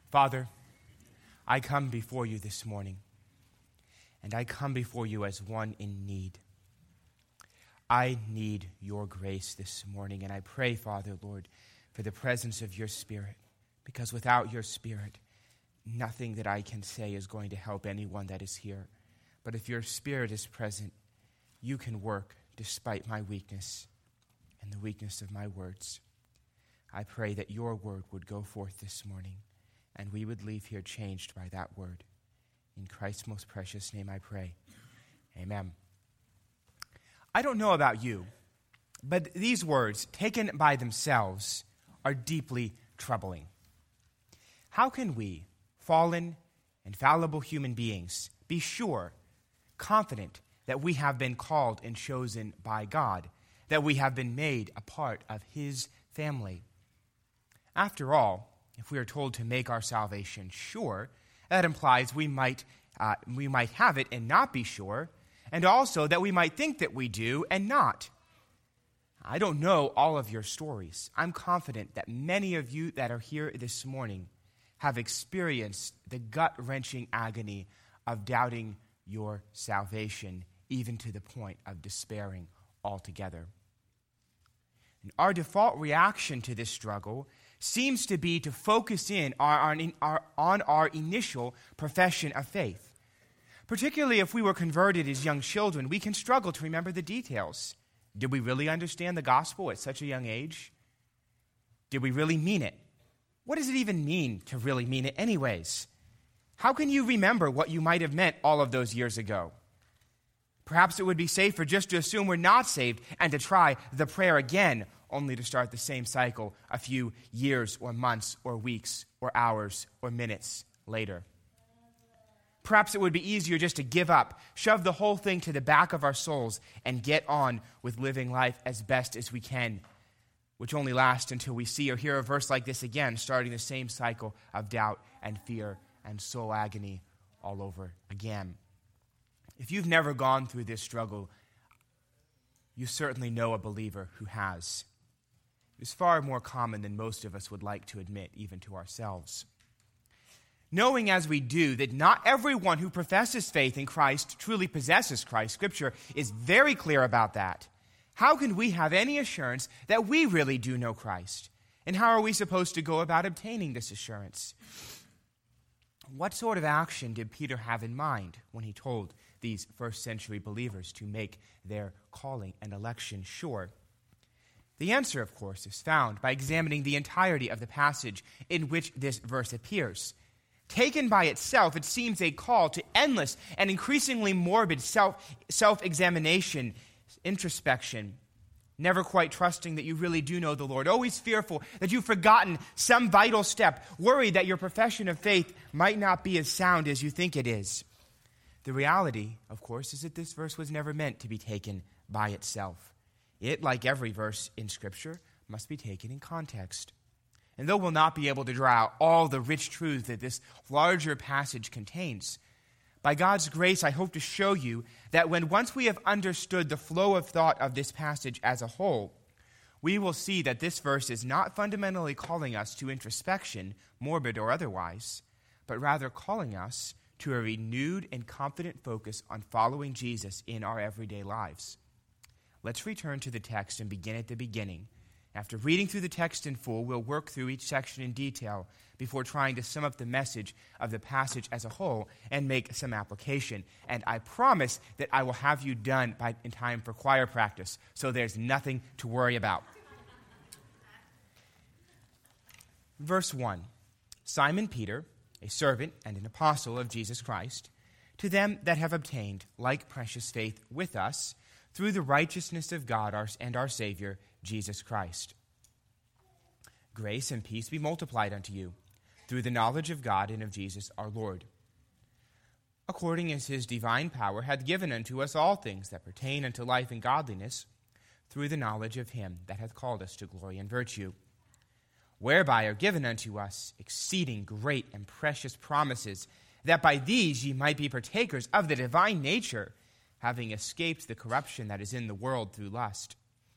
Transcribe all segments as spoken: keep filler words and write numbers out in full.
Father, I come before you this morning, and I come before you as one in need. I need your grace this morning, and I pray, Father, Lord, for the presence of your Spirit, because without your Spirit, nothing that I can say is going to help anyone that is here. But if your Spirit is present, you can work despite my weakness and the weakness of my words. I pray that your word would go forth this morning, and we would leave here changed by that word. In Christ's most precious name I pray. Amen. I don't know about you, but these words, taken by themselves, are deeply troubling. How can we, fallen and fallible human beings, be sure, confident that we have been called and chosen by God, that we have been made a part of his family? After all, if we are told to make our salvation sure, that implies we might uh, we might have it and not be sure, and also that we might think that we do and not. I don't know all of your stories. I'm confident that many of you that are here this morning have experienced the gut-wrenching agony of doubting your salvation, even to the point of despairing altogether. And our default reaction to this struggle seems to be to focus in on our, on our initial profession of faith. Particularly if we were converted as young children, we can struggle to remember the details. Did we really understand the gospel at such a young age? Did we really mean it? What does it even mean to really mean it anyways? How can you remember what you might have meant all of those years ago? Perhaps it would be safer just to assume we're not saved and to try the prayer again, only to start the same cycle a few years or months or weeks or hours or minutes later. Perhaps it would be easier just to give up, shove the whole thing to the back of our souls, and get on with living life as best as we can, which only lasts until we see or hear a verse like this again, starting the same cycle of doubt and fear and soul agony all over again. If you've never gone through this struggle, you certainly know a believer who has. It's far more common than most of us would like to admit, even to ourselves. Knowing as we do that not everyone who professes faith in Christ truly possesses Christ, Scripture is very clear about that. How can we have any assurance that we really do know Christ? And how are we supposed to go about obtaining this assurance? What sort of action did Peter have in mind when he told these first century believers to make their calling and election sure? The answer, of course, is found by examining the entirety of the passage in which this verse appears. Taken by itself, it seems a call to endless and increasingly morbid self, self-examination, introspection, never quite trusting that you really do know the Lord, always fearful that you've forgotten some vital step, worried that your profession of faith might not be as sound as you think it is. The reality, of course, is that this verse was never meant to be taken by itself. It, like every verse in Scripture, must be taken in context. And though we'll not be able to draw out all the rich truths that this larger passage contains, by God's grace, I hope to show you that when once we have understood the flow of thought of this passage as a whole, we will see that this verse is not fundamentally calling us to introspection, morbid or otherwise, but rather calling us to a renewed and confident focus on following Jesus in our everyday lives. Let's return to the text and begin at the beginning. After reading through the text in full, we'll work through each section in detail before trying to sum up the message of the passage as a whole and make some application. And I promise that I will have you done by, in time for choir practice, so there's nothing to worry about. Verse one, Simon Peter, a servant and an apostle of Jesus Christ, to them that have obtained like precious faith with us through the righteousness of God our, and our Savior, Jesus Christ. Grace and peace be multiplied unto you through the knowledge of God and of Jesus our Lord, according as his divine power hath given unto us all things that pertain unto life and godliness, through the knowledge of him that hath called us to glory and virtue, whereby are given unto us exceeding great and precious promises, that by these ye might be partakers of the divine nature, having escaped the corruption that is in the world through lust.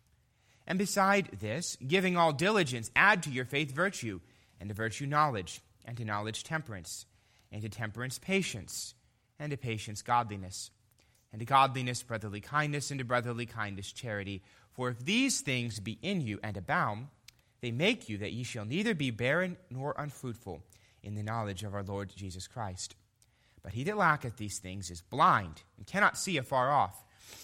And beside this, giving all diligence, add to your faith virtue, and to virtue knowledge, and to knowledge temperance, and to temperance patience, and to patience godliness, and to godliness brotherly kindness, and to brotherly kindness charity. For if these things be in you and abound, they make you that ye shall neither be barren nor unfruitful in the knowledge of our Lord Jesus Christ. But he that lacketh these things is blind, and cannot see afar off,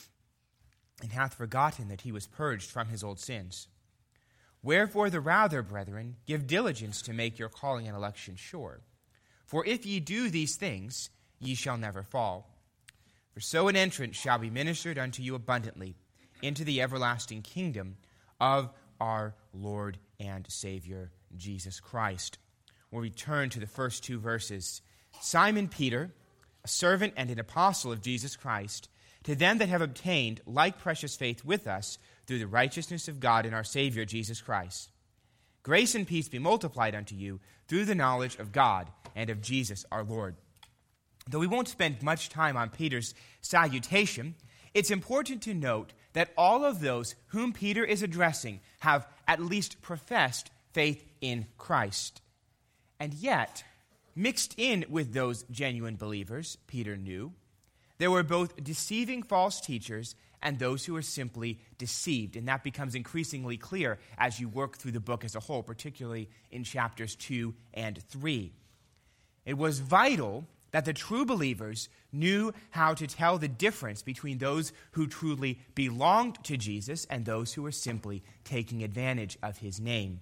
and hath forgotten that he was purged from his old sins. Wherefore the rather, brethren, give diligence to make your calling and election sure. For if ye do these things, ye shall never fall. For so an entrance shall be ministered unto you abundantly into the everlasting kingdom of our Lord and Savior, Jesus Christ. We'll return to the first two verses. Simon Peter, a servant and an apostle of Jesus Christ, to them that have obtained like precious faith with us through the righteousness of God and our Savior Jesus Christ. Grace and peace be multiplied unto you through the knowledge of God and of Jesus our Lord. Though we won't spend much time on Peter's salutation, it's important to note that all of those whom Peter is addressing have at least professed faith in Christ. And yet, mixed in with those genuine believers, Peter knew, there were both deceiving false teachers and those who were simply deceived. And that becomes increasingly clear as you work through the book as a whole, particularly in chapters two and three. It was vital that the true believers knew how to tell the difference between those who truly belonged to Jesus and those who were simply taking advantage of his name.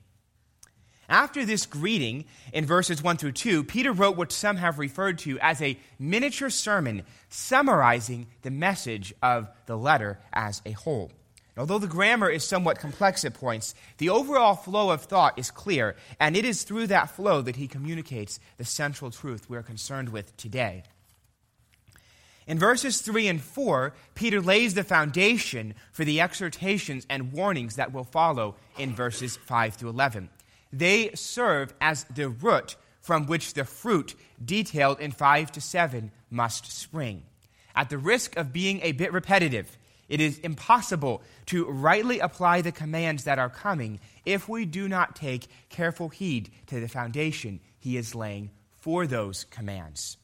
After this greeting in verses one through two, Peter wrote what some have referred to as a miniature sermon summarizing the message of the letter as a whole. Although the grammar is somewhat complex at points, the overall flow of thought is clear, and it is through that flow that he communicates the central truth we're concerned with today. In verses three and four, Peter lays the foundation for the exhortations and warnings that will follow in verses five through eleven. They serve as the root from which the fruit detailed in five to seven must spring. At the risk of being a bit repetitive, it is impossible to rightly apply the commands that are coming if we do not take careful heed to the foundation he is laying for those commands.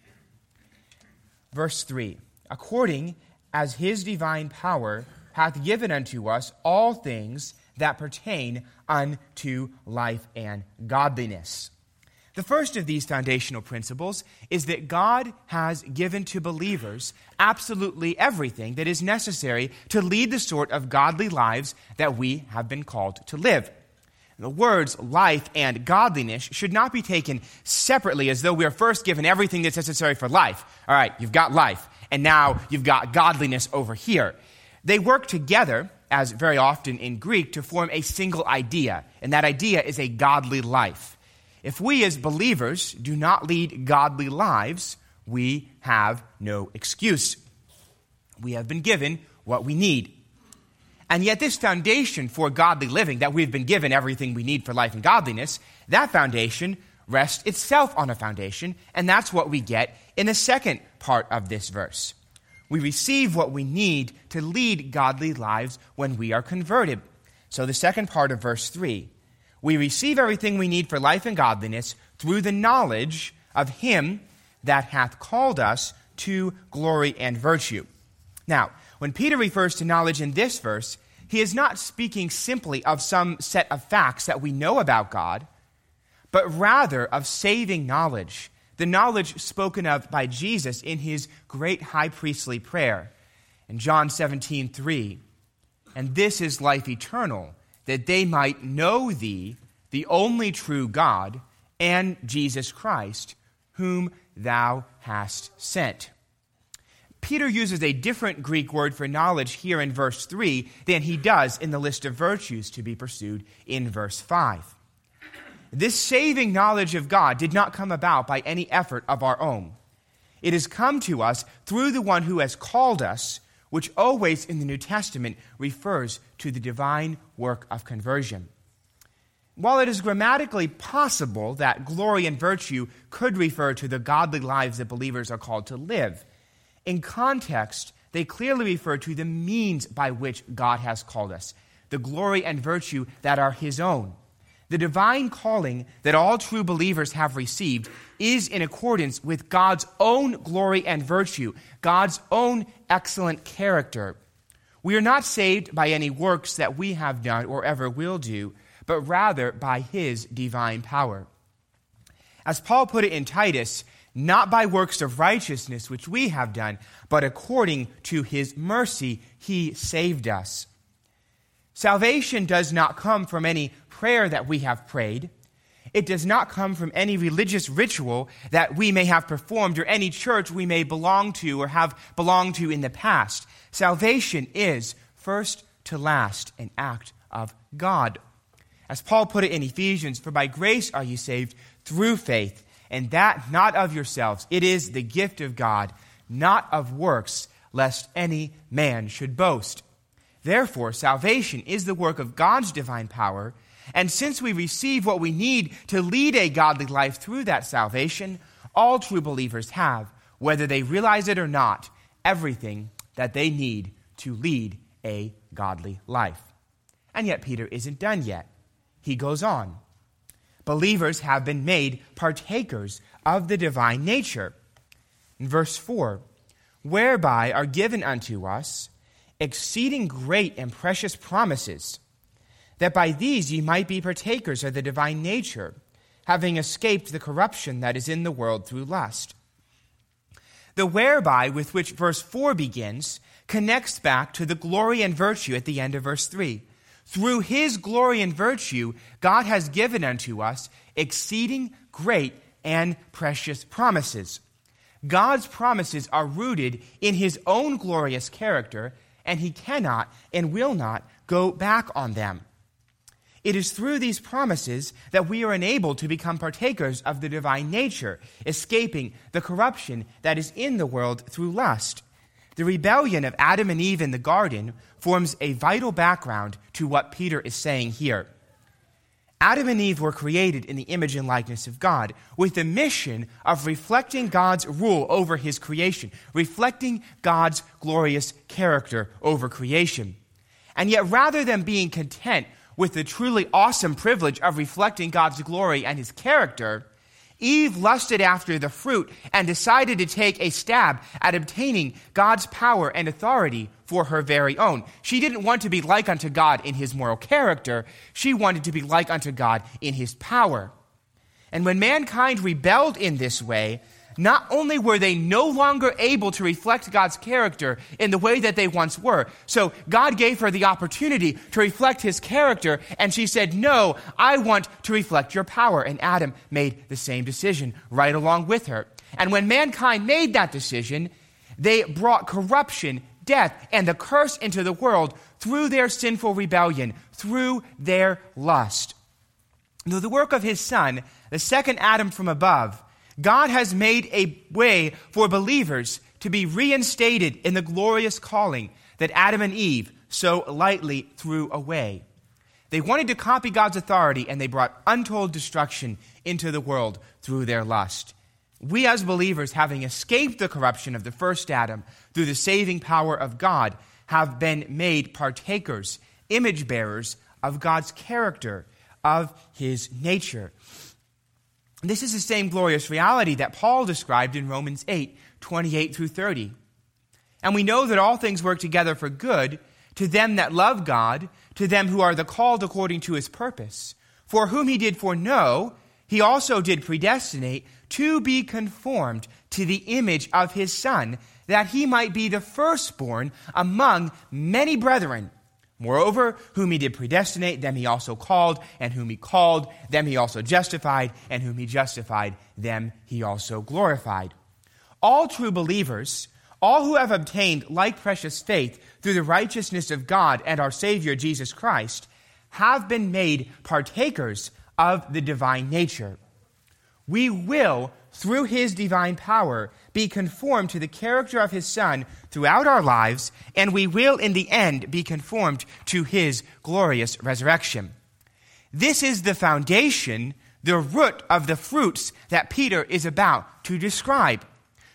Verse three, according as his divine power hath given unto us all things that pertain unto life and godliness. The first of these foundational principles is that God has given to believers absolutely everything that is necessary to lead the sort of godly lives that we have been called to live. The words life and godliness should not be taken separately as though we are first given everything that's necessary for life. All right, you've got life, and now you've got godliness over here. They work together, as very often in Greek, to form a single idea, and that idea is a godly life. If we as believers do not lead godly lives, we have no excuse. We have been given what we need. And yet this foundation for godly living, that we've been given everything we need for life and godliness, that foundation rests itself on a foundation, and that's what we get in the second part of this verse. We receive what we need to lead godly lives when we are converted. So the second part of verse three, we receive everything we need for life and godliness through the knowledge of him that hath called us to glory and virtue. Now, when Peter refers to knowledge in this verse, he is not speaking simply of some set of facts that we know about God, but rather of saving knowledge, the knowledge spoken of by Jesus in his great high priestly prayer in John seventeen three. And this is life eternal, that they might know thee, the only true God, and Jesus Christ, whom thou hast sent. Peter uses a different Greek word for knowledge here in verse three than he does in the list of virtues to be pursued in verse five. This saving knowledge of God did not come about by any effort of our own. It has come to us through the one who has called us, which always in the New Testament refers to the divine work of conversion. While it is grammatically possible that glory and virtue could refer to the godly lives that believers are called to live, in context, they clearly refer to the means by which God has called us, the glory and virtue that are his own. The divine calling that all true believers have received is in accordance with God's own glory and virtue, God's own excellent character. We are not saved by any works that we have done or ever will do, but rather by his divine power. As Paul put it in Titus, not by works of righteousness which we have done, but according to his mercy he saved us. Salvation does not come from any prayer that we have prayed. It does not come from any religious ritual that we may have performed or any church we may belong to or have belonged to in the past. Salvation is, first to last, an act of God. As Paul put it in Ephesians, for by grace are you saved through faith, and that not of yourselves. It is the gift of God, not of works, lest any man should boast. Therefore, salvation is the work of God's divine power, and since we receive what we need to lead a godly life through that salvation, all true believers have, whether they realize it or not, everything that they need to lead a godly life. And yet Peter isn't done yet. He goes on. Believers have been made partakers of the divine nature. In verse four, whereby are given unto us exceeding great and precious promises, that by these ye might be partakers of the divine nature, having escaped the corruption that is in the world through lust. The whereby with which verse four begins connects back to the glory and virtue at the end of verse three. Through his glory and virtue, God has given unto us exceeding great and precious promises. God's promises are rooted in his own glorious character, and he cannot and will not go back on them. It is through these promises that we are enabled to become partakers of the divine nature, escaping the corruption that is in the world through lust. The rebellion of Adam and Eve in the garden forms a vital background to what Peter is saying here. Adam and Eve were created in the image and likeness of God, with the mission of reflecting God's rule over his creation, reflecting God's glorious character over creation. And yet, rather than being content with the truly awesome privilege of reflecting God's glory and his character, Eve lusted after the fruit and decided to take a stab at obtaining God's power and authority for her very own. She didn't want to be like unto God in his moral character. She wanted to be like unto God in his power. And when mankind rebelled in this way, not only were they no longer able to reflect God's character in the way that they once were, so God gave her the opportunity to reflect his character, and she said, no, I want to reflect your power. And Adam made the same decision right along with her. And when mankind made that decision, they brought corruption, death, and the curse into the world through their sinful rebellion, through their lust. Through the work of his Son, the second Adam from above, God has made a way for believers to be reinstated in the glorious calling that Adam and Eve so lightly threw away. They wanted to copy God's authority, and they brought untold destruction into the world through their lust. We as believers, having escaped the corruption of the first Adam through the saving power of God, have been made partakers, image bearers of God's character, of his nature. This is the same glorious reality that Paul described in Romans eight, twenty-eight through thirty. And we know that all things work together for good to them that love God, to them who are the called according to his purpose. For whom he did foreknow, he also did predestinate to be conformed to the image of his Son, that he might be the firstborn among many brethren. Moreover, whom he did predestinate, them he also called, and whom he called, them he also justified, and whom he justified, them he also glorified. All true believers, all who have obtained like precious faith through the righteousness of God and our Savior Jesus Christ, have been made partakers of the divine nature. We will, through his divine power, be conformed to the character of his Son throughout our lives, and we will in the end be conformed to his glorious resurrection. This is the foundation, the root of the fruits that Peter is about to describe.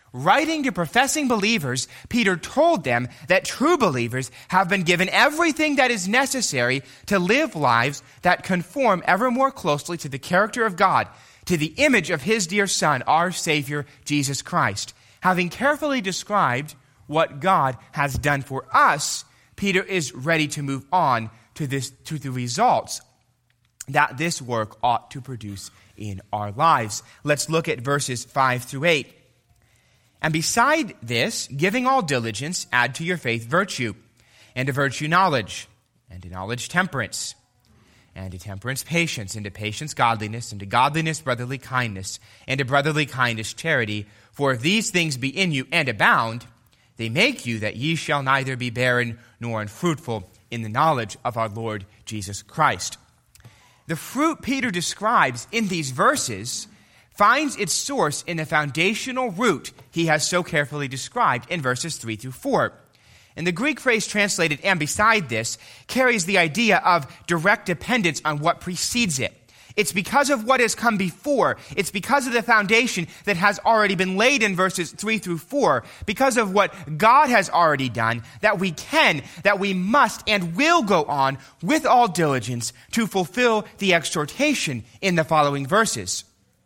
Writing to professing believers, Peter told them that true believers have been given everything that is necessary to live lives that conform ever more closely to the character of God, to the image of his dear Son, our Savior, Jesus Christ. Having carefully described what God has done for us, Peter is ready to move on to this, to the results that this work ought to produce in our lives. Let's look at verses five through eight. And beside this, giving all diligence, add to your faith virtue, and to virtue knowledge, and to knowledge temperance, and to temperance patience, and to patience godliness, and to godliness brotherly kindness, and to brotherly kindness charity. For if these things be in you and abound, they make you that ye shall neither be barren nor unfruitful in the knowledge of our Lord Jesus Christ. The fruit Peter describes in these verses finds its source in the foundational root he has so carefully described in verses three through four. And the Greek phrase translated, and beside this, carries the idea of direct dependence on what precedes it. It's because of what has come before. It's because of the foundation that has already been laid in verses three through four. Because of what God has already done, that we can, that we must, and will go on with all diligence to fulfill the exhortation in the following verses.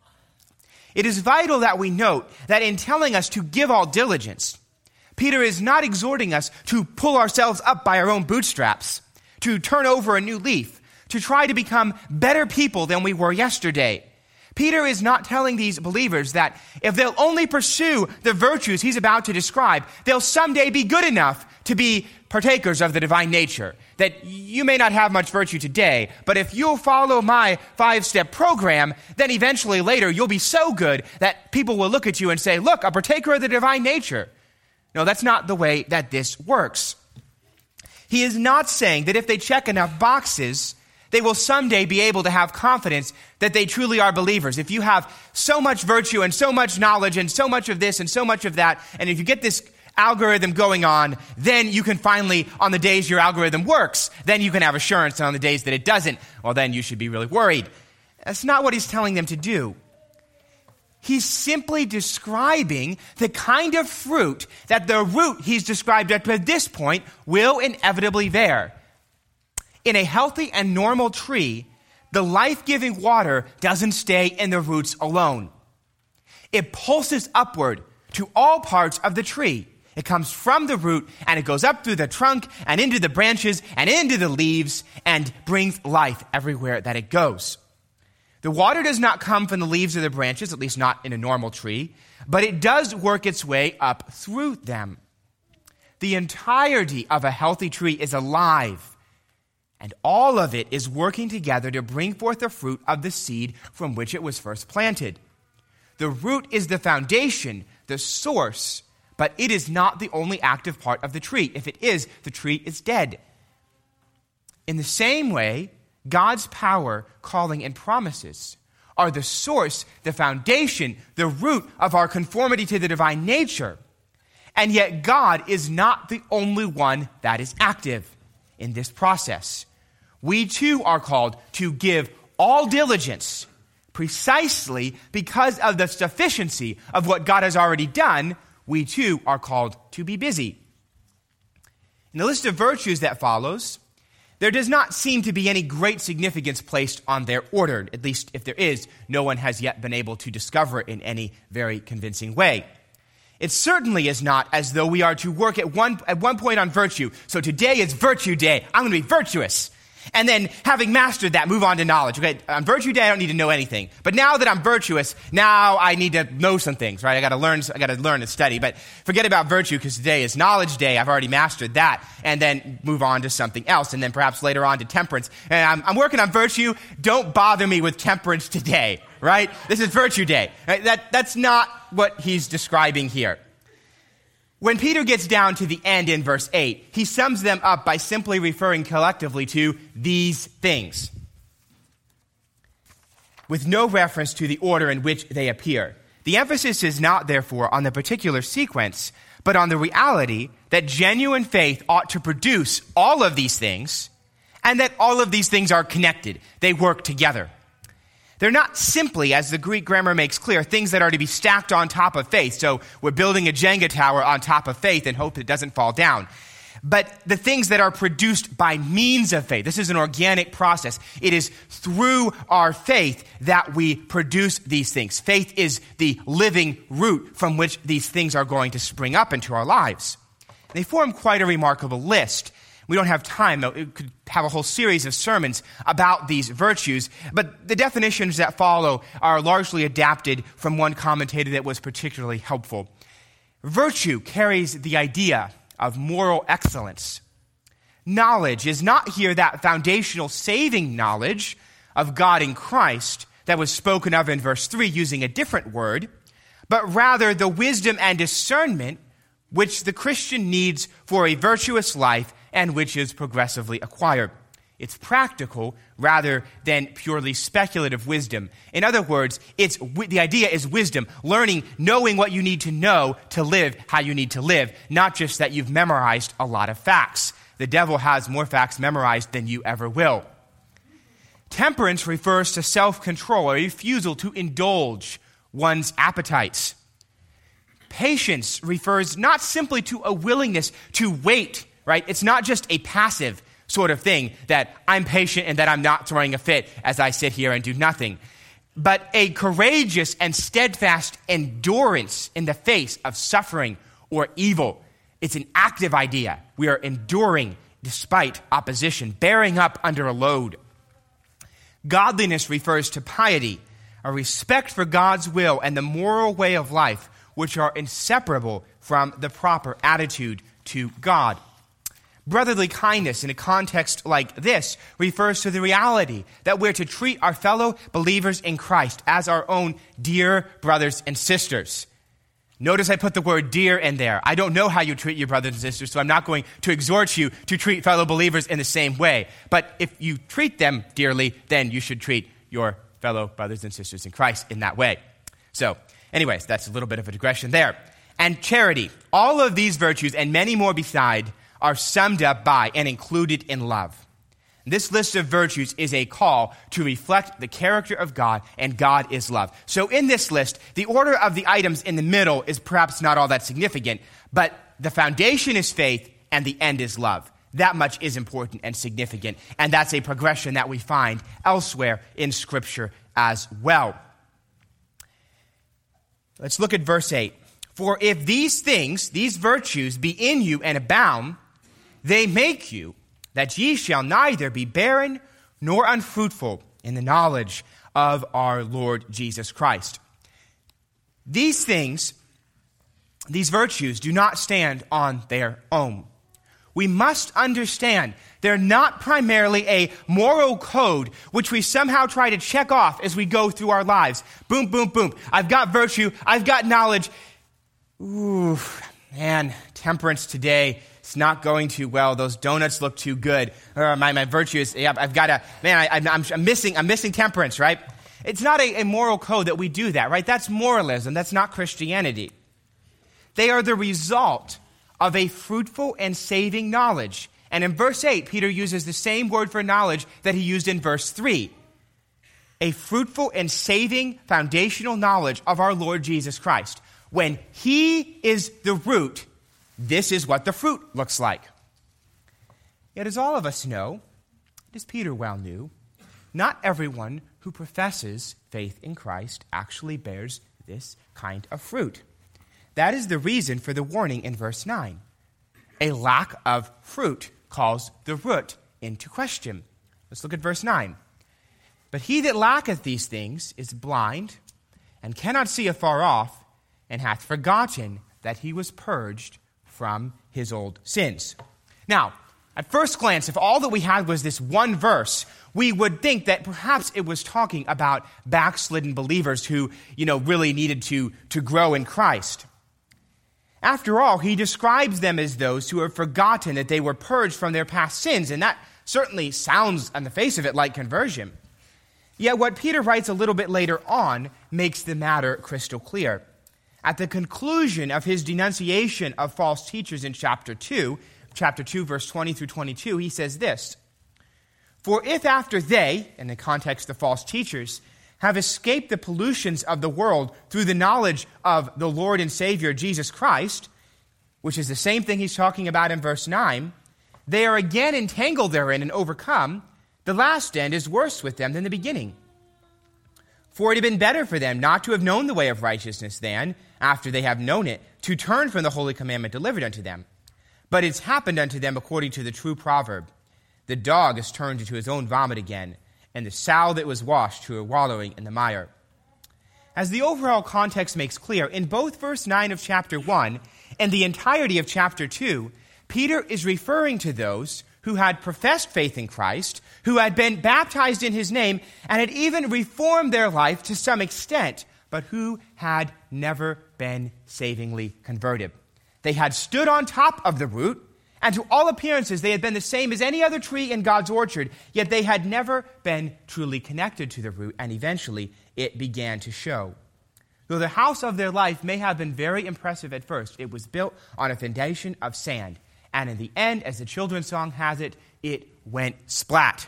It is vital that we note that in telling us to give all diligence, Peter is not exhorting us to pull ourselves up by our own bootstraps, to turn over a new leaf, to try to become better people than we were yesterday. Peter is not telling these believers that if they'll only pursue the virtues he's about to describe, they'll someday be good enough to be partakers of the divine nature. That you may not have much virtue today, but if you'll follow my five-step program, then eventually later you'll be so good that people will look at you and say, look, a partaker of the divine nature. No, that's not the way that this works. He is not saying that if they check enough boxes, they will someday be able to have confidence that they truly are believers. If you have so much virtue and so much knowledge and so much of this and so much of that, and if you get this algorithm going on, then you can finally, on the days your algorithm works, then you can have assurance, and on the days that it doesn't, well, then you should be really worried. That's not what he's telling them to do. He's simply describing the kind of fruit that the root he's described up to this point will inevitably bear. In a healthy and normal tree, the life-giving water doesn't stay in the roots alone. It pulses upward to all parts of the tree. It comes from the root, and it goes up through the trunk and into the branches and into the leaves and brings life everywhere that it goes. The water does not come from the leaves or the branches, at least not in a normal tree, but it does work its way up through them. The entirety of a healthy tree is alive, and all of it is working together to bring forth the fruit of the seed from which it was first planted. The root is the foundation, the source, but it is not the only active part of the tree. If it is, the tree is dead. In the same way, God's power, calling, and promises are the source, the foundation, the root of our conformity to the divine nature. And yet God is not the only one that is active in this process. We too are called to give all diligence, precisely because of the sufficiency of what God has already done. We too are called to be busy. In the list of virtues that follows, there does not seem to be any great significance placed on their order. At least if there is, no one has yet been able to discover it in any very convincing way. It certainly is not as though we are to work at one, at one point on virtue. So today is virtue day. I'm going to be virtuous. And then having mastered that, move on to knowledge. Okay, on virtue day, I don't need to know anything. But now that I'm virtuous, now I need to know some things, right? I got to learn, I got to learn and study. But forget about virtue, because today is knowledge day. I've already mastered that. And then move on to something else. And then perhaps later on to temperance. And I'm, I'm working on virtue. Don't bother me with temperance today, right? This is virtue day. Right? That, that's not what he's describing here. When Peter gets down to the end in verse eight, he sums them up by simply referring collectively to these things, with no reference to the order in which they appear. The emphasis is not, therefore, on the particular sequence, but on the reality that genuine faith ought to produce all of these things, and that all of these things are connected. They work together. They're not simply, as the Greek grammar makes clear, things that are to be stacked on top of faith. So we're building a Jenga tower on top of faith and hope it doesn't fall down. But the things that are produced by means of faith. This is an organic process. It is through our faith that we produce these things. Faith is the living root from which these things are going to spring up into our lives. They form quite a remarkable list. We don't have time, though. It could have a whole series of sermons about these virtues. But the definitions that follow are largely adapted from one commentator that was particularly helpful. Virtue carries the idea of moral excellence. Knowledge is not here that foundational saving knowledge of God in Christ that was spoken of in verse three using a different word, but rather the wisdom and discernment which the Christian needs for a virtuous life and which is progressively acquired. It's practical rather than purely speculative wisdom. In other words, it's the idea is wisdom, learning, knowing what you need to know to live how you need to live, not just that you've memorized a lot of facts. The devil has more facts memorized than you ever will. Temperance refers to self-control, a refusal to indulge one's appetites. Patience refers not simply to a willingness to wait, right? It's not just a passive sort of thing that I'm patient and that I'm not throwing a fit as I sit here and do nothing, but a courageous and steadfast endurance in the face of suffering or evil. It's an active idea. We are enduring despite opposition, bearing up under a load. Godliness refers to piety, a respect for God's will and the moral way of life, which are inseparable from the proper attitude to God. Brotherly kindness in a context like this refers to the reality that we're to treat our fellow believers in Christ as our own dear brothers and sisters. Notice I put the word dear in there. I don't know how you treat your brothers and sisters, so I'm not going to exhort you to treat fellow believers in the same way. But if you treat them dearly, then you should treat your fellow brothers and sisters in Christ in that way. So, anyways, that's a little bit of a digression there. And charity. All of these virtues and many more beside are summed up by and included in love. This list of virtues is a call to reflect the character of God, and God is love. So in this list, the order of the items in the middle is perhaps not all that significant, but the foundation is faith and the end is love. That much is important and significant, and that's a progression that we find elsewhere in Scripture as well. Let's look at verse eight. For if these things, these virtues, be in you and abound, they make you that ye shall neither be barren nor unfruitful in the knowledge of our Lord Jesus Christ. These things, these virtues, do not stand on their own. We must understand they're not primarily a moral code which we somehow try to check off as we go through our lives. Boom, boom, boom. I've got virtue. I've got knowledge. Ooh, man, temperance today. It's not going too well. Those donuts look too good. Or my, my virtue is, yeah, I've got to, man, I, I'm, I'm missing, I'm missing temperance, right? It's not a, a moral code that we do that, right? That's moralism. That's not Christianity. They are the result of a fruitful and saving knowledge. And in verse eight, Peter uses the same word for knowledge that he used in verse three. A fruitful and saving foundational knowledge of our Lord Jesus Christ. When he is the root, this is what the fruit looks like. Yet as all of us know, as Peter well knew, not everyone who professes faith in Christ actually bears this kind of fruit. That is the reason for the warning in verse nine. A lack of fruit calls the root into question. Let's look at verse nine. But he that lacketh these things is blind and cannot see afar off, and hath forgotten that he was purged from his old sins. Now, at first glance, if all that we had was this one verse, we would think that perhaps it was talking about backslidden believers who, you know, really needed to, to grow in Christ. After all, he describes them as those who have forgotten that they were purged from their past sins, and that certainly sounds on the face of it like conversion. Yet what Peter writes a little bit later on makes the matter crystal clear. At the conclusion of his denunciation of false teachers in chapter two, chapter two, verse twenty through twenty-two, he says this, For if after they, in the context of false teachers, have escaped the pollutions of the world through the knowledge of the Lord and Savior Jesus Christ, which is the same thing he's talking about in verse nine, they are again entangled therein and overcome, the last end is worse with them than the beginning. For it had been better for them not to have known the way of righteousness than, after they have known it, to turn from the holy commandment delivered unto them. But it's happened unto them according to the true proverb, the dog is turned into his own vomit again, and the sow that was washed to her wallowing in the mire. As the overall context makes clear, in both verse nine of chapter one and the entirety of chapter two, Peter is referring to those who had professed faith in Christ, who had been baptized in his name, and had even reformed their life to some extent, but who had never been savingly converted. They had stood on top of the root, and to all appearances they had been the same as any other tree in God's orchard, yet they had never been truly connected to the root, and eventually it began to show. Though the house of their life may have been very impressive at first, it was built on a foundation of sand. And in the end, as the children's song has it, it went splat.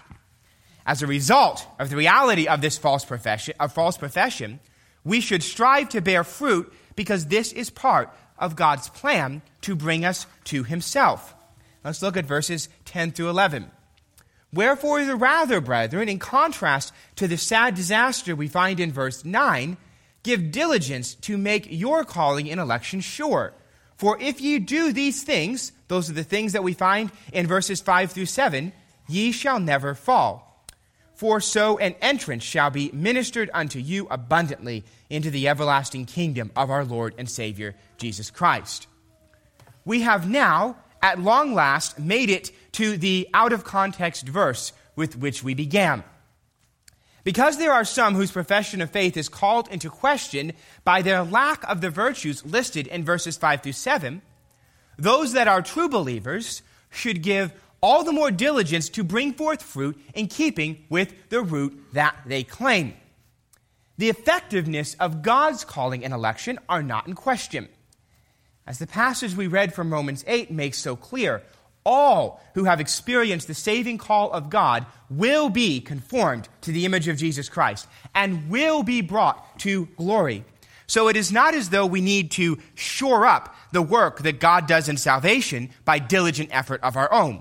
As a result of the reality of this false profession, of false profession, we should strive to bear fruit because this is part of God's plan to bring us to himself. Let's look at verses ten through eleven. Wherefore the rather, brethren, in contrast to the sad disaster we find in verse nine, give diligence to make your calling and election sure. For if ye do these things, those are the things that we find in verses five through seven, ye shall never fall. For so an entrance shall be ministered unto you abundantly into the everlasting kingdom of our Lord and Savior, Jesus Christ. We have now, at long last, made it to the out-of-context verse with which we began. Because there are some whose profession of faith is called into question by their lack of the virtues listed in verses five through seven, those that are true believers should give all the more diligence to bring forth fruit in keeping with the root that they claim. The effectiveness of God's calling and election are not in question. As the passage we read from Romans eight makes so clear, all who have experienced the saving call of God will be conformed to the image of Jesus Christ and will be brought to glory. So it is not as though we need to shore up the work that God does in salvation by diligent effort of our own.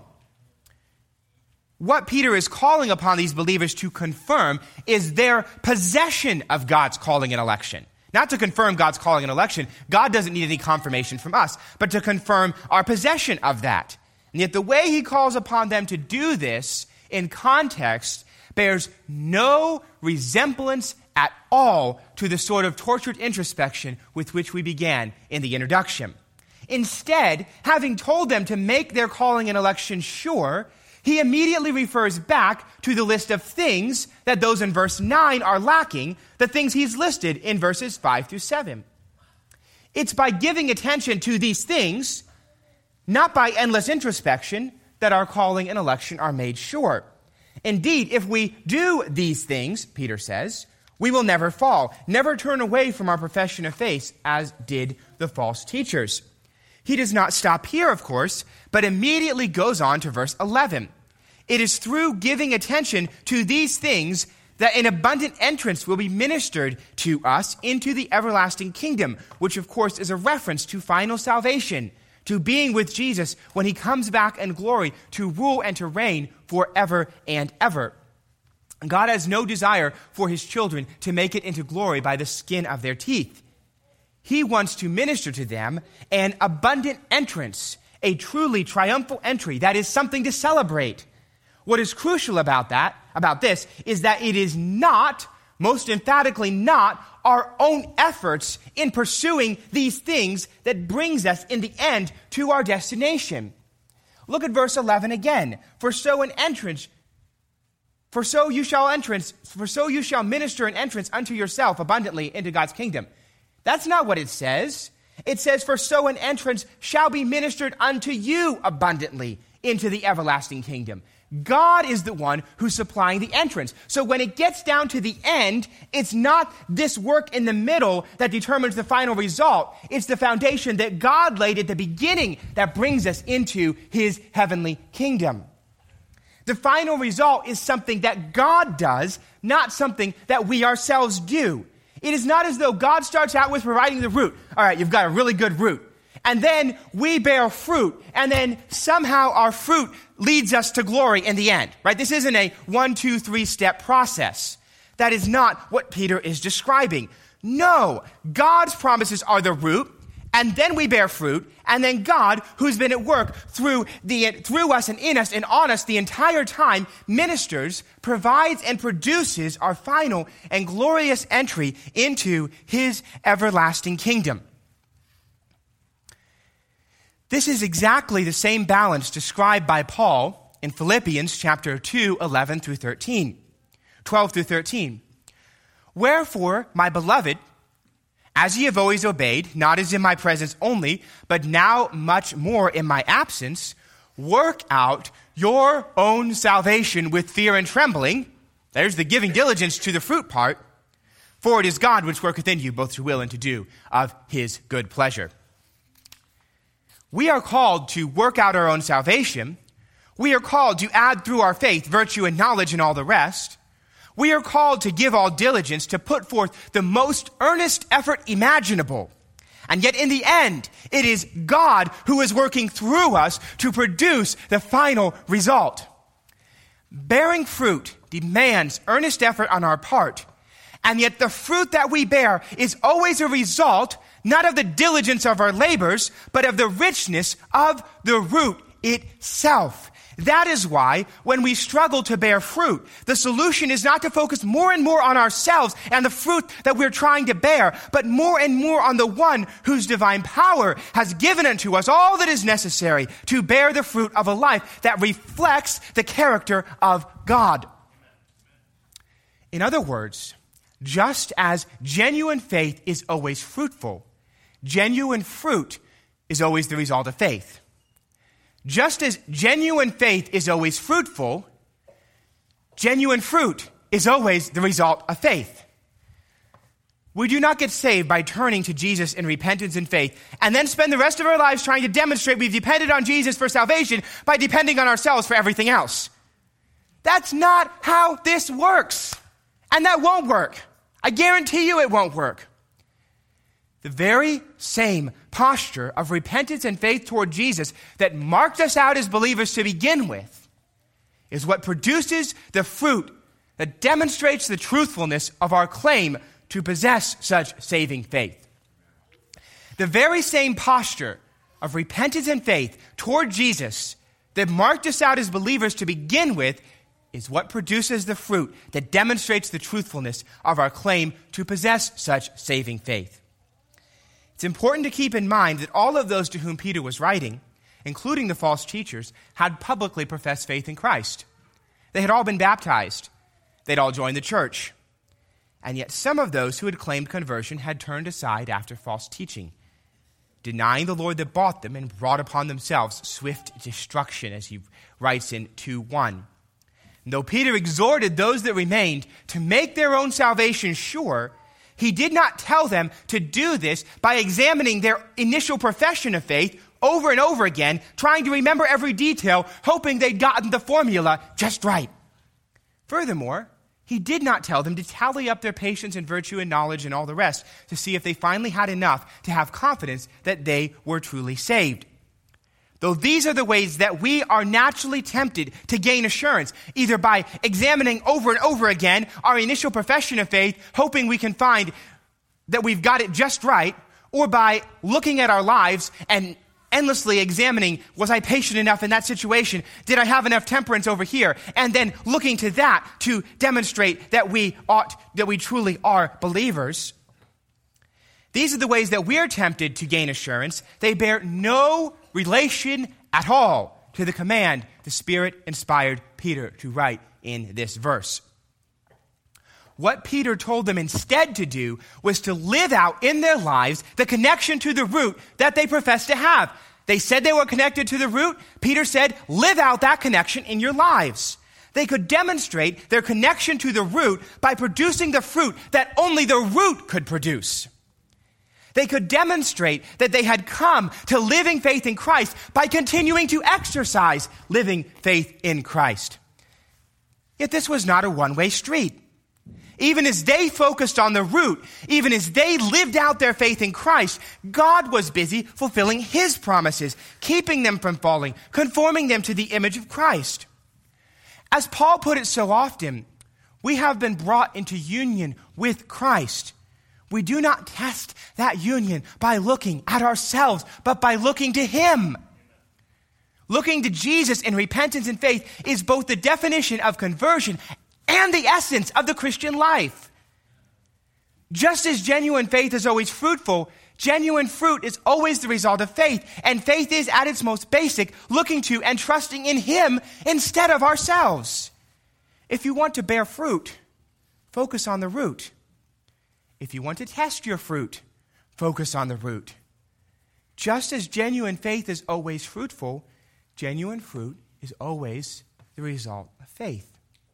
What Peter is calling upon these believers to confirm is their possession of God's calling and election. Not to confirm God's calling and election. God doesn't need any confirmation from us, but to confirm our possession of that. And yet the way he calls upon them to do this in context bears no resemblance at all to the sort of tortured introspection with which we began in the introduction. Instead, having told them to make their calling and election sure, he immediately refers back to the list of things that those in verse nine are lacking, the things he's listed in verses five through seven. It's by giving attention to these things, not by endless introspection, that our calling and election are made sure. Indeed, if we do these things, Peter says, we will never fall, never turn away from our profession of faith, as did the false teachers. He does not stop here, of course, but immediately goes on to verse eleven. It is through giving attention to these things that an abundant entrance will be ministered to us into the everlasting kingdom, which of course is a reference to final salvation, to being with Jesus when he comes back in glory to rule and to reign forever and ever. God has no desire for his children to make it into glory by the skin of their teeth. He wants to minister to them an abundant entrance, a truly triumphal entry that is something to celebrate. What is crucial about that, about this, is that it is not, most emphatically not, our own efforts in pursuing these things that brings us in the end to our destination. Look at verse eleven again. For so an entrance, for so you shall entrance, for so you shall minister an entrance unto yourself abundantly into God's kingdom. That's not what it says. It says, for so an entrance shall be ministered unto you abundantly into the everlasting kingdom. God is the one who's supplying the entrance. So when it gets down to the end, it's not this work in the middle that determines the final result. It's the foundation that God laid at the beginning that brings us into his heavenly kingdom. The final result is something that God does, not something that we ourselves do. It is not as though God starts out with providing the root. All right, you've got a really good root. And then we bear fruit, and then somehow our fruit leads us to glory in the end, right? This isn't a one, two, three step process. That is not what Peter is describing. No, God's promises are the root, and then we bear fruit, and then God, who's been at work through the through us and in us and on us the entire time, ministers, provides, and produces our final and glorious entry into his everlasting kingdom. This is exactly the same balance described by Paul in Philippians chapter two, eleven through thirteen, twelve through thirteen. Wherefore, my beloved, as ye have always obeyed, not as in my presence only, but now much more in my absence, work out your own salvation with fear and trembling. There's the giving diligence to the fruit part. For it is God which worketh in you both to will and to do of his good pleasure. We are called to work out our own salvation. We are called to add through our faith virtue and knowledge and all the rest. We are called to give all diligence, to put forth the most earnest effort imaginable. And yet in the end, it is God who is working through us to produce the final result. Bearing fruit demands earnest effort on our part. And yet the fruit that we bear is always a result not of the diligence of our labors, but of the richness of the root itself. That is why when we struggle to bear fruit, the solution is not to focus more and more on ourselves and the fruit that we're trying to bear, but more and more on the one whose divine power has given unto us all that is necessary to bear the fruit of a life that reflects the character of God. In other words, just as genuine faith is always fruitful, genuine fruit is always the result of faith. Just as genuine faith is always fruitful, genuine fruit is always the result of faith. We do not get saved by turning to Jesus in repentance and faith and then spend the rest of our lives trying to demonstrate we've depended on Jesus for salvation by depending on ourselves for everything else. That's not how this works. And that won't work. I guarantee you it won't work. The very same posture of repentance and faith toward Jesus that marked us out as believers to begin with is what produces the fruit that demonstrates the truthfulness of our claim to possess such saving faith. The very same posture of repentance and faith toward Jesus that marked us out as believers to begin with is what produces the fruit that demonstrates the truthfulness of our claim to possess such saving faith. It's important to keep in mind that all of those to whom Peter was writing, including the false teachers, had publicly professed faith in Christ. They had all been baptized. They'd all joined the church. And yet some of those who had claimed conversion had turned aside after false teaching, denying the Lord that bought them and brought upon themselves swift destruction, as he writes in two one. And though Peter exhorted those that remained to make their own salvation sure, he did not tell them to do this by examining their initial profession of faith over and over again, trying to remember every detail, hoping they'd gotten the formula just right. Furthermore, he did not tell them to tally up their patience and virtue and knowledge and all the rest to see if they finally had enough to have confidence that they were truly saved. Though these are the ways that we are naturally tempted to gain assurance, either by examining over and over again our initial profession of faith, hoping we can find that we've got it just right, or by looking at our lives and endlessly examining, was I patient enough in that situation? Did I have enough temperance over here? And then looking to that to demonstrate that we ought, that we truly are believers. These are the ways that we're tempted to gain assurance. They bear no relation at all to the command the Spirit inspired Peter to write in this verse. What Peter told them instead to do was to live out in their lives the connection to the root that they professed to have. They said they were connected to the root. Peter said, live out that connection in your lives. They could demonstrate their connection to the root by producing the fruit that only the root could produce. They could demonstrate that they had come to living faith in Christ by continuing to exercise living faith in Christ. Yet this was not a one-way street. Even as they focused on the root, even as they lived out their faith in Christ, God was busy fulfilling his promises, keeping them from falling, conforming them to the image of Christ. As Paul put it so often, we have been brought into union with Christ. We do not test that union by looking at ourselves, but by looking to him. Looking to Jesus in repentance and faith is both the definition of conversion and the essence of the Christian life. Just as genuine faith is always fruitful, genuine fruit is always the result of faith. And faith is, at its most basic, looking to and trusting in him instead of ourselves. If you want to bear fruit, focus on the root. If you want to test your fruit, focus on the root. Just as genuine faith is always fruitful, genuine fruit is always the result of faith.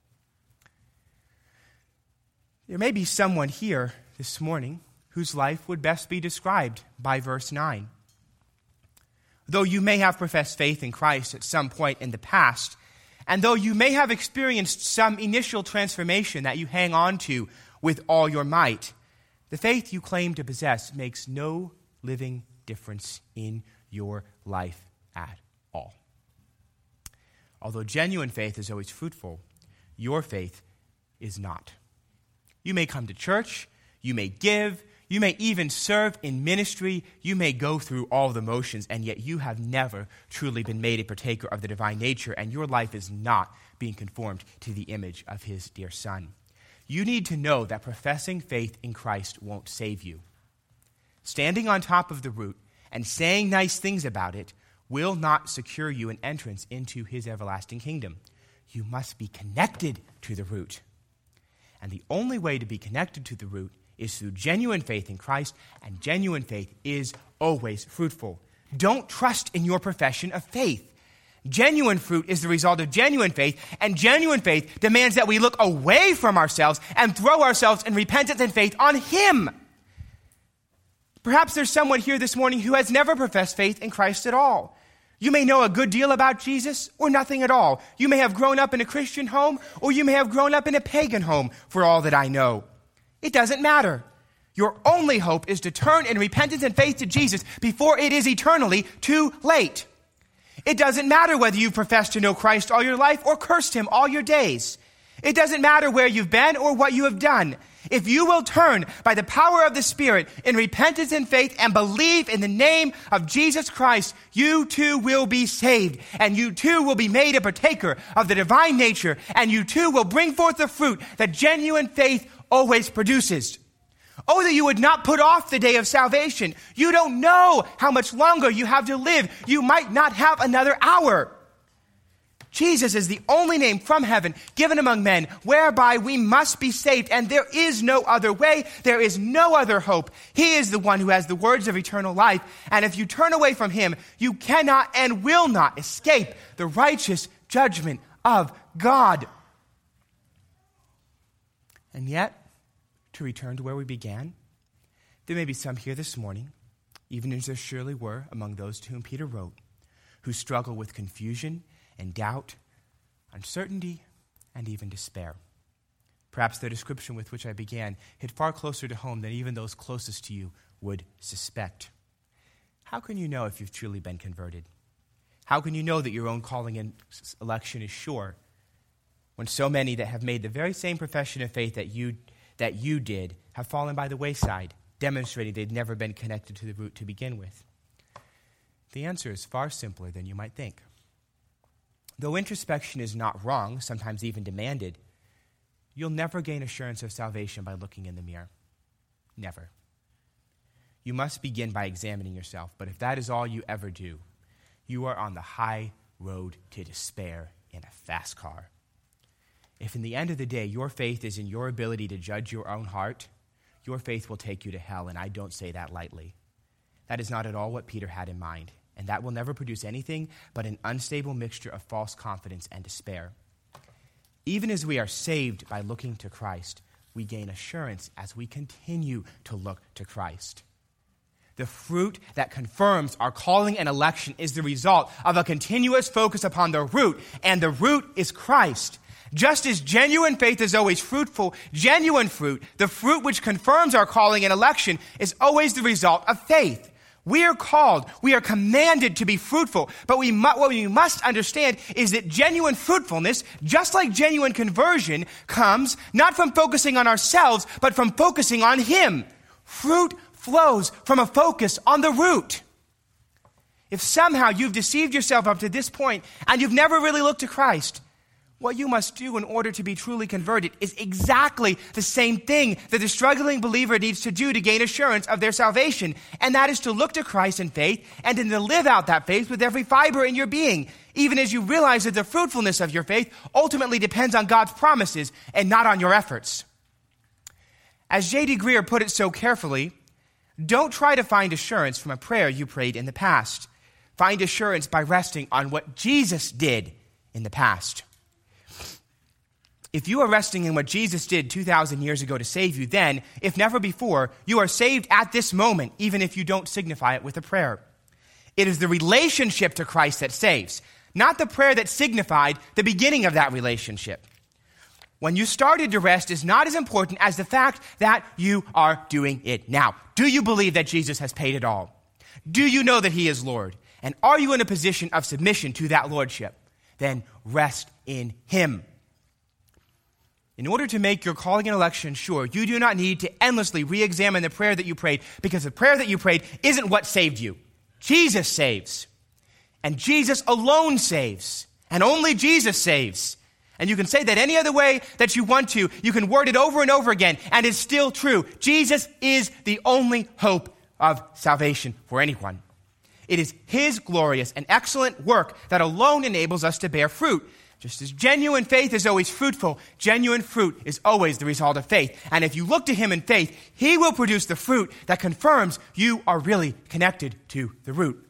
There may be someone here this morning whose life would best be described by verse nine. Though you may have professed faith in Christ at some point in the past, and though you may have experienced some initial transformation that you hang on to with all your might, the faith you claim to possess makes no living difference in your life at all. Although genuine faith is always fruitful, your faith is not. You may come to church, you may give, you may even serve in ministry, you may go through all the motions, and yet you have never truly been made a partaker of the divine nature, and your life is not being conformed to the image of his dear Son. You need to know that professing faith in Christ won't save you. Standing on top of the root and saying nice things about it will not secure you an entrance into his everlasting kingdom. You must be connected to the root. And the only way to be connected to the root is through genuine faith in Christ, and genuine faith is always fruitful. Don't trust in your profession of faith. Genuine fruit is the result of genuine faith, and genuine faith demands that we look away from ourselves and throw ourselves in repentance and faith on him. Perhaps there's someone here this morning who has never professed faith in Christ at all. You may know a good deal about Jesus or nothing at all. You may have grown up in a Christian home, or you may have grown up in a pagan home, for all that I know. It doesn't matter. Your only hope is to turn in repentance and faith to Jesus before it is eternally too late. It doesn't matter whether you've professed to know Christ all your life or cursed him all your days. It doesn't matter where you've been or what you have done. If you will turn by the power of the Spirit in repentance and faith and believe in the name of Jesus Christ, you too will be saved, and you too will be made a partaker of the divine nature, and you too will bring forth the fruit that genuine faith always produces. Oh, that you would not put off the day of salvation. You don't know how much longer you have to live. You might not have another hour. Jesus is the only name from heaven given among men whereby we must be saved, and there is no other way. There is no other hope. He is the one who has the words of eternal life, and if you turn away from him, you cannot and will not escape the righteous judgment of God. And yet, to return to where we began, there may be some here this morning, even as there surely were among those to whom Peter wrote, who struggle with confusion and doubt, uncertainty, and even despair. Perhaps the description with which I began hit far closer to home than even those closest to you would suspect. How can you know if you've truly been converted? How can you know that your own calling and election is sure when so many that have made the very same profession of faith that you that you did have fallen by the wayside, demonstrating they'd never been connected to the root to begin with? The answer is far simpler than you might think. Though introspection is not wrong, sometimes even demanded, you'll never gain assurance of salvation by looking in the mirror. Never. You must begin by examining yourself, but if that is all you ever do, you are on the high road to despair in a fast car. If in the end of the day your faith is in your ability to judge your own heart, your faith will take you to hell, and I don't say that lightly. That is not at all what Peter had in mind. And that will never produce anything but an unstable mixture of false confidence and despair. Even as we are saved by looking to Christ, we gain assurance as we continue to look to Christ. The fruit that confirms our calling and election is the result of a continuous focus upon the root, and the root is Christ. Just as genuine faith is always fruitful, genuine fruit, the fruit which confirms our calling and election, is always the result of faith. We are called, we are commanded to be fruitful, but we mu- what we must understand is that genuine fruitfulness, just like genuine conversion, comes not from focusing on ourselves, but from focusing on Him. Fruit flows from a focus on the root. If somehow you've deceived yourself up to this point and you've never really looked to Christ, what you must do in order to be truly converted is exactly the same thing that the struggling believer needs to do to gain assurance of their salvation, and that is to look to Christ in faith and then to live out that faith with every fiber in your being, even as you realize that the fruitfulness of your faith ultimately depends on God's promises and not on your efforts. As J D Greer put it so carefully, don't try to find assurance from a prayer you prayed in the past. Find assurance by resting on what Jesus did in the past. If you are resting in what Jesus did two thousand years ago to save you, then, if never before, you are saved at this moment, even if you don't signify it with a prayer. It is the relationship to Christ that saves, not the prayer that signified the beginning of that relationship. When you started to rest is not as important as the fact that you are doing it now. Do you believe that Jesus has paid it all? Do you know that He is Lord? And are you in a position of submission to that Lordship? Then rest in Him. In order to make your calling and election sure, you do not need to endlessly re-examine the prayer that you prayed, because the prayer that you prayed isn't what saved you. Jesus saves. And Jesus alone saves. And only Jesus saves. And you can say that any other way that you want to. You can word it over and over again, and it's still true. Jesus is the only hope of salvation for anyone. It is His glorious and excellent work that alone enables us to bear fruit. Just as genuine faith is always fruitful, genuine fruit is always the result of faith. And if you look to Him in faith, He will produce the fruit that confirms you are really connected to the root.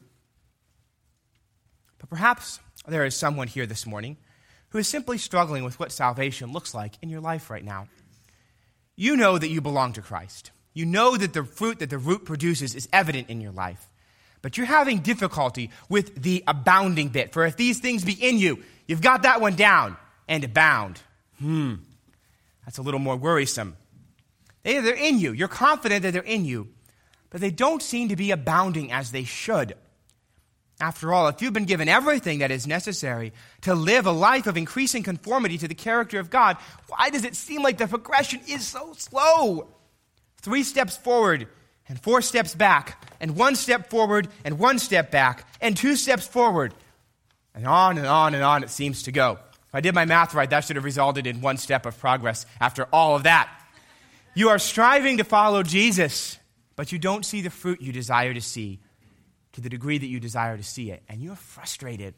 But perhaps there is someone here this morning who is simply struggling with what salvation looks like in your life right now. You know that you belong to Christ. You know that the fruit that the root produces is evident in your life. But you're having difficulty with the abounding bit. For if these things be in you, you've got that one down, and abound. Hmm, that's a little more worrisome. They, they're in you. You're confident that they're in you, but they don't seem to be abounding as they should. After all, if you've been given everything that is necessary to live a life of increasing conformity to the character of God, why does it seem like the progression is so slow? Three steps forward and four steps back, and one step forward and one step back, and two steps forward. And on and on and on it seems to go. If I did my math right, that should have resulted in one step of progress after all of that. You are striving to follow Jesus, but you don't see the fruit you desire to see to the degree that you desire to see it, and you're frustrated.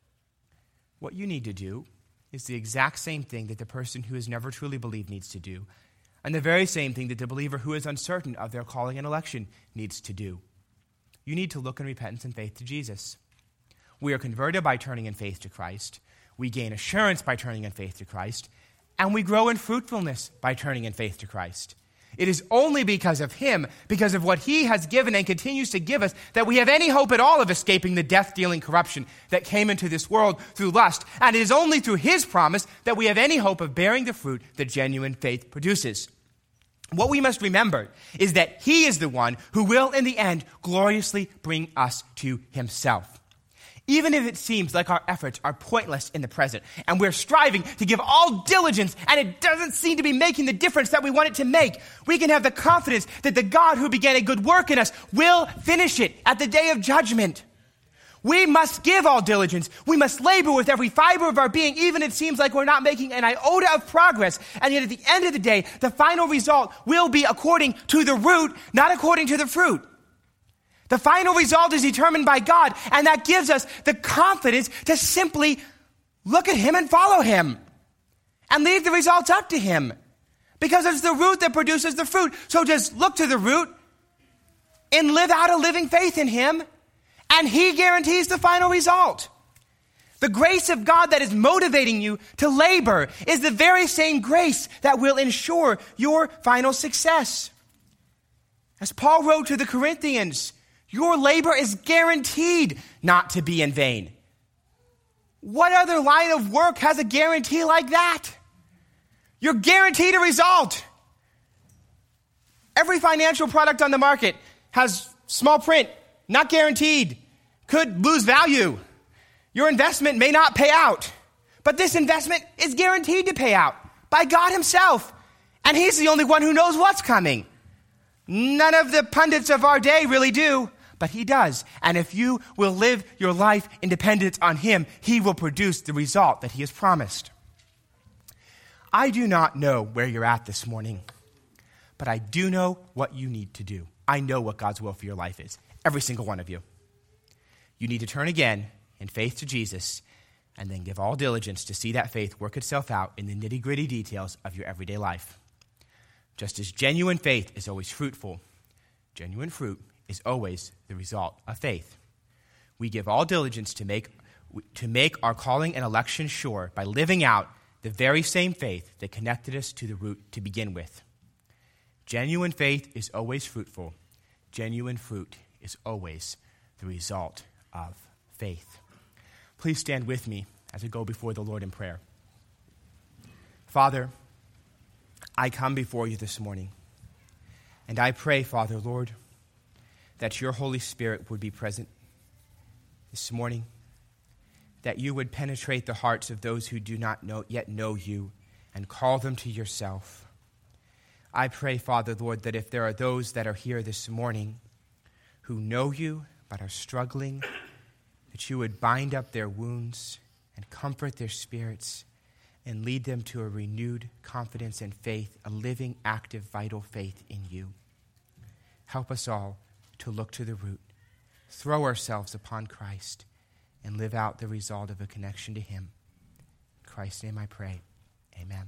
What you need to do is the exact same thing that the person who has never truly believed needs to do, and the very same thing that the believer who is uncertain of their calling and election needs to do. You need to look in repentance and faith to Jesus. We are converted by turning in faith to Christ. We gain assurance by turning in faith to Christ. And we grow in fruitfulness by turning in faith to Christ. It is only because of Him, because of what He has given and continues to give us, that we have any hope at all of escaping the death-dealing corruption that came into this world through lust. And it is only through His promise that we have any hope of bearing the fruit that genuine faith produces. What we must remember is that He is the one who will, in the end, gloriously bring us to Himself. Even if it seems like our efforts are pointless in the present, and we're striving to give all diligence, and it doesn't seem to be making the difference that we want it to make, we can have the confidence that the God who began a good work in us will finish it at the day of judgment. We must give all diligence. We must labor with every fiber of our being, even if it seems like we're not making an iota of progress. And yet at the end of the day, the final result will be according to the root, not according to the fruit. The final result is determined by God, and that gives us the confidence to simply look at Him and follow Him and leave the results up to Him, because it's the root that produces the fruit. So just look to the root and live out a living faith in Him, and He guarantees the final result. The grace of God that is motivating you to labor is the very same grace that will ensure your final success. As Paul wrote to the Corinthians, Your labor is guaranteed not to be in vain. What other line of work has a guarantee like that? You're guaranteed a result. Every financial product on the market has small print, not guaranteed, could lose value. Your investment may not pay out, but this investment is guaranteed to pay out by God himself. And he's the only one who knows what's coming. None of the pundits of our day really do, but he does. And if you will live your life in dependence on him, he will produce the result that he has promised. I do not know where you're at this morning, but I do know what you need to do. I know what God's will for your life is, every single one of you. You need to turn again in faith to Jesus and then give all diligence to see that faith work itself out in the nitty-gritty details of your everyday life. Just as genuine faith is always fruitful, genuine fruit is always the result of faith. We give all diligence to make, to make our calling and election sure by living out the very same faith that connected us to the root to begin with. Genuine faith is always fruitful. Genuine fruit is always the result of faith. Please stand with me as I go before the Lord in prayer. Father, I come before you this morning, and I pray, Father, Lord, that your Holy Spirit would be present this morning, that you would penetrate the hearts of those who do not know, yet know you and call them to yourself. I pray, Father, Lord, that if there are those that are here this morning who know you but are struggling, that you would bind up their wounds and comfort their spirits and lead them to a renewed confidence and faith, a living, active, vital faith in you. Help us all to look to the root, throw ourselves upon Christ, and live out the result of a connection to him. In Christ's name I pray. Amen.